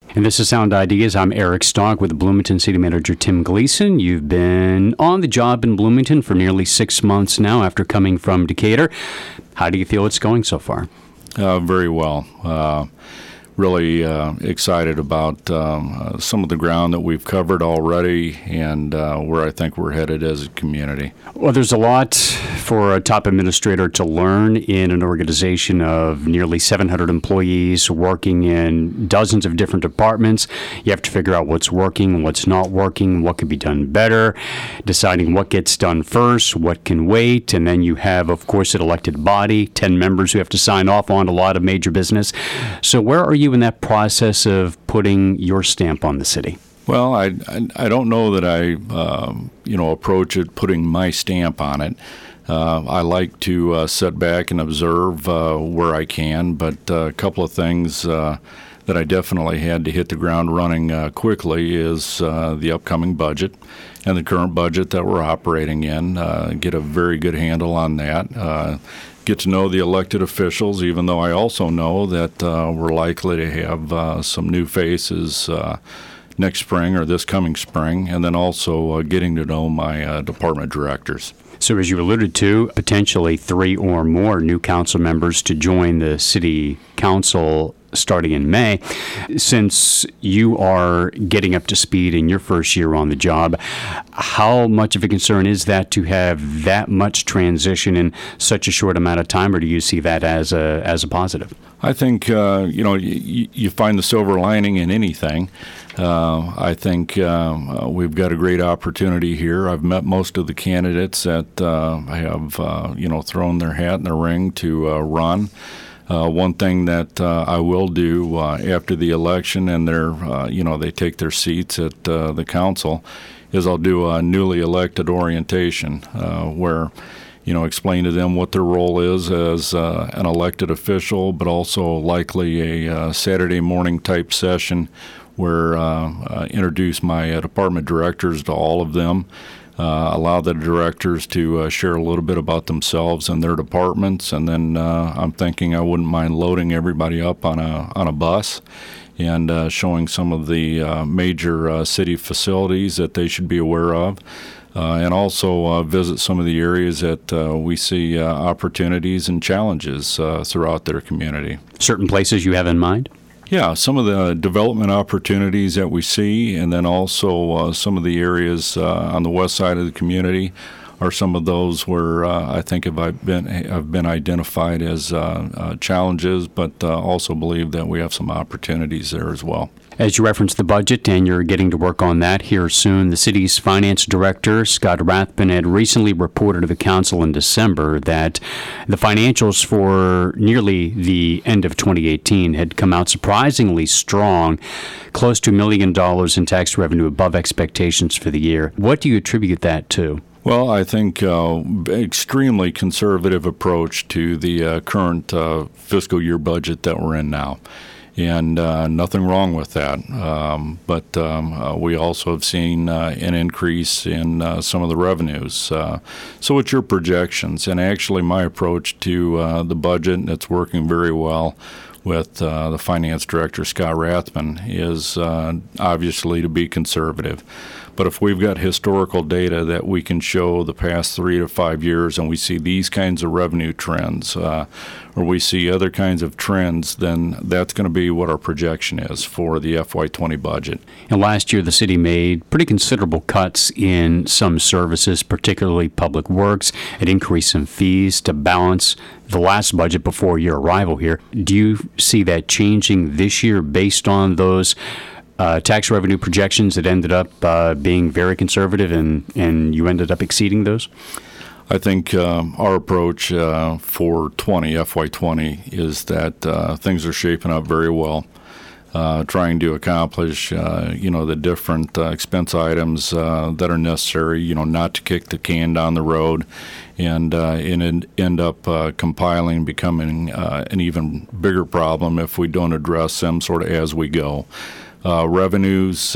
And this is Sound Ideas. I'm Eric Stock with Bloomington City Manager Tim Gleason. You've been on the job in Bloomington for nearly 6 months now after coming from Decatur. How do you feel it's going so far? Very well. Really excited about some of the ground that we've covered already and where I think we're headed as a community. Well, there's a lot for a top administrator to learn in an organization of nearly 700 employees working in dozens of different departments. You have to figure out what's working, what's not working, what could be done better, deciding what gets done first, what can wait, and then you have, of course, an elected body, 10 members who have to sign off on a lot of major business. So where are you in that process of putting your stamp on the city? Well, I don't know that I approach it putting my stamp on it. I like to sit back and observe where I can, but a couple of things that I definitely had to hit the ground running quickly is the upcoming budget and the current budget that we're operating in. Get a very good handle on that. Get to know the elected officials, even though I also know that we're likely to have some new faces next spring or this coming spring, and then also getting to know my department directors. So as you alluded to, potentially 3 or more new council members to join the city council starting in May. Since you are getting up to speed in your first year on the job, how much of a concern is that to have that much transition in such a short amount of time, or do you see that as a positive? I think, you find the silver lining in anything. I think we've got a great opportunity here. I've met most of the candidates that have, thrown their hat in the ring to run. One thing that I will do after the election and they take their seats at the council is I'll do a newly elected orientation where, explain to them what their role is as an elected official, but also likely a Saturday morning type session where introduce my department directors to all of them. Allow the directors to share a little bit about themselves and their departments, and then I'm thinking I wouldn't mind loading everybody up on a bus and showing some of the major city facilities that they should be aware of, and also visit some of the areas that we see opportunities and challenges throughout their community. Certain places you have in mind? Yeah, some of the development opportunities that we see, and then also some of the areas on the west side of the community are some of those where I think have been identified as challenges, but also believe that we have some opportunities there as well. As you referenced the budget, and you're getting to work on that here soon, the city's finance director, Scott Rathbun, had recently reported to the council in December that the financials for nearly the end of 2018 had come out surprisingly strong, close to $1 million in tax revenue above expectations for the year. What do you attribute that to? Well, I think extremely conservative approach to the current fiscal year budget that we're in now. And nothing wrong with that. But we also have seen an increase in some of the revenues. So it's your projections. And actually my approach to the budget, that's working very well with the finance director, Scott Rathbun, is obviously to be conservative. But if we've got historical data that we can show the past 3 to 5 years and we see these kinds of revenue trends or we see other kinds of trends, then that's going to be what our projection is for the FY20 budget. And last year, the city made pretty considerable cuts in some services, particularly public works. It increased some fees to balance the last budget before your arrival here. Do you see that changing this year based on those tax revenue projections that ended up being very conservative and you ended up exceeding those? I think our approach for FY20 is that things are shaping up very well, trying to accomplish, the different expense items that are necessary, not to kick the can down the road and end up compiling, becoming an even bigger problem if we don't address them sort of as we go. Revenues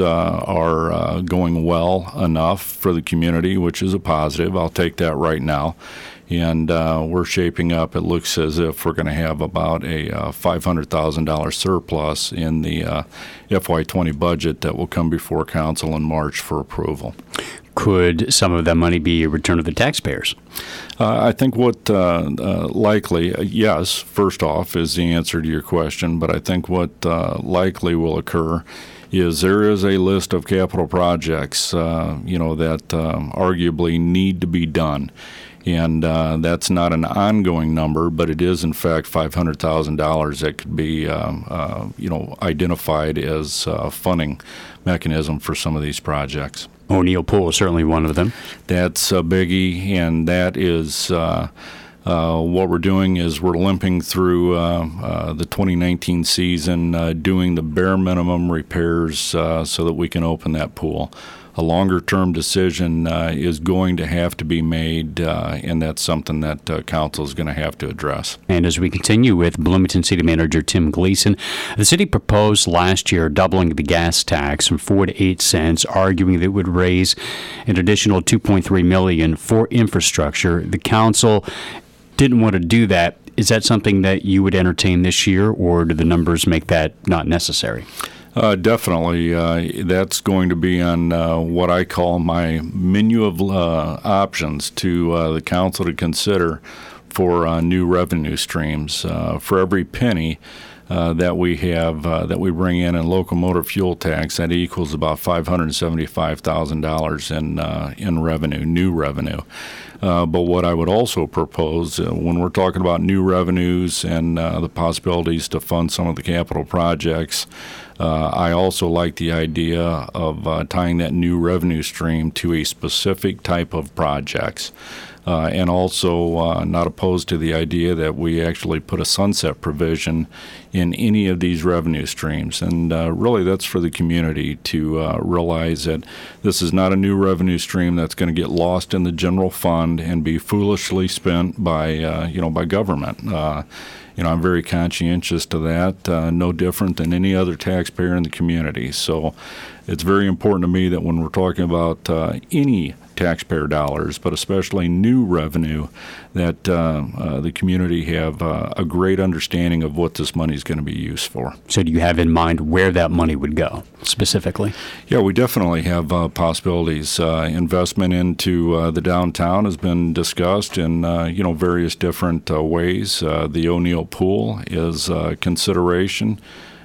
are going well enough for the community, which is a positive. I'll take that right now. And we're shaping up. It looks as if we're going to have about a $500,000 surplus in the FY20 budget that will come before council in March for approval. Could some of that money be a return to the taxpayers? I think what likely, yes, first off, is the answer to your question. But I think what likely will occur is there is a list of capital projects, that arguably need to be done. And that's not an ongoing number, but it is, in fact, $500,000 that could be, identified as a funding mechanism for some of these projects. O'Neill Pool is certainly one of them. That's a biggie, and that is what we're doing is we're limping through the 2019 season, doing the bare minimum repairs so that we can open that pool. A longer-term decision is going to have to be made, and that's something that council is going to have to address. And as we continue with Bloomington City Manager Tim Gleason, the city proposed last year doubling the gas tax from 4 to 8 cents, arguing that it would raise an additional $2.3 million for infrastructure. The council didn't want to do that. Is that something that you would entertain this year, or do the numbers make that not necessary? Definitely. That's going to be on what I call my menu of options to the council to consider for new revenue streams. For every penny that we have that we bring in locomotive fuel tax, that equals about $575,000 in revenue, new revenue. But what I would also propose when we're talking about new revenues and the possibilities to fund some of the capital projects, I also like the idea of tying that new revenue stream to a specific type of projects. And also not opposed to the idea that we actually put a sunset provision in any of these revenue streams. And really that's for the community to realize that this is not a new revenue stream that's going to get lost in the general fund and be foolishly spent by by government. I'm very conscientious to that, no different than any other taxpayer in the community. So it's very important to me that when we're talking about any taxpayer dollars, but especially new revenue, that the community have a great understanding of what this money is going to be used for. So do you have in mind where that money would go specifically? Yeah, we definitely have possibilities. Investment into the downtown has been discussed in various different ways. The O'Neill Pool is a consideration.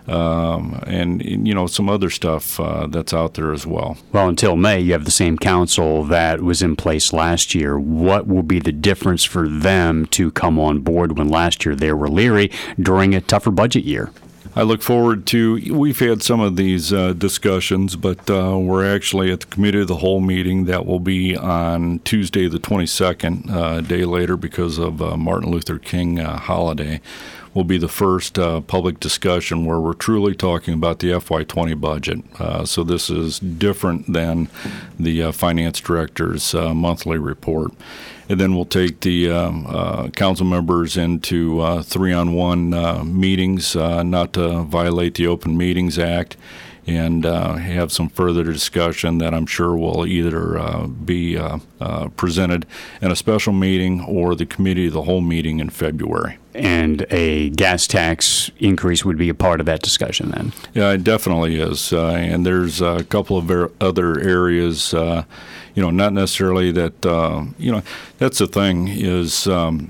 And some other stuff that's out there as well. Well, until May, you have the same council that was in place last year. What will be the difference for them to come on board when last year they were leery during a tougher budget year? I look forward to, we've had some of these discussions, but we're actually at the Committee of the Whole meeting that will be on Tuesday the 22nd, a day later because of Martin Luther King holiday. Will be the first public discussion where we're truly talking about the FY20 budget. So this is different than the finance director's monthly report. And then we'll take the council members into 3-on-1 meetings, not to violate the Open Meetings Act, and have some further discussion that I'm sure will either be presented in a special meeting or the Committee of the Whole meeting in February. And a gas tax increase would be a part of that discussion then? Yeah, it definitely is. And there's a couple of other areas, not necessarily that, that's the thing is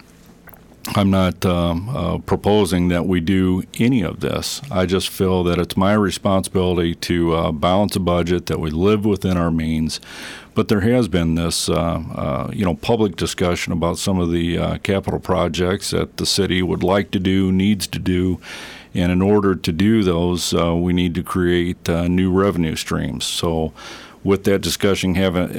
I'm not proposing that we do any of this. I just feel that it's my responsibility to balance a budget, that we live within our means. But there has been this, public discussion about some of the capital projects that the city would like to do, needs to do. And in order to do those, we need to create new revenue streams. So with that discussion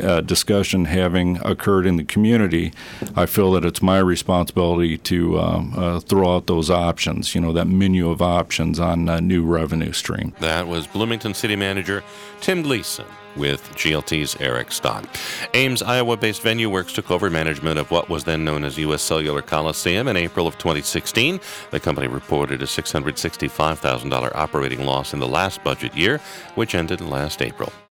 having occurred in the community, I feel that it's my responsibility to throw out those options, that menu of options on a new revenue stream. That was Bloomington City Manager Tim Gleason with GLT's Eric Stott. Ames, Iowa-based Venue Works took over management of what was then known as U.S. Cellular Coliseum in April of 2016. The company reported a $665,000 operating loss in the last budget year, which ended last April.